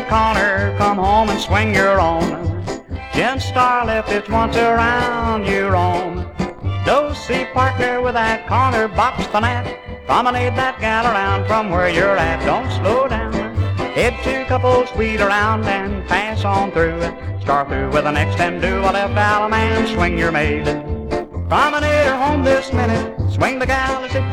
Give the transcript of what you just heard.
corner, come home and swing your own. Gin star left, it's once around you roam. Do-see partner with that corner, box the net. Promenade that gal around from where you're at. Don't slow down. Head two couples, wheel around and pass on through. Start through with the next and do a left out man, swing your maid. Promenade her home this minute, swing the gal as if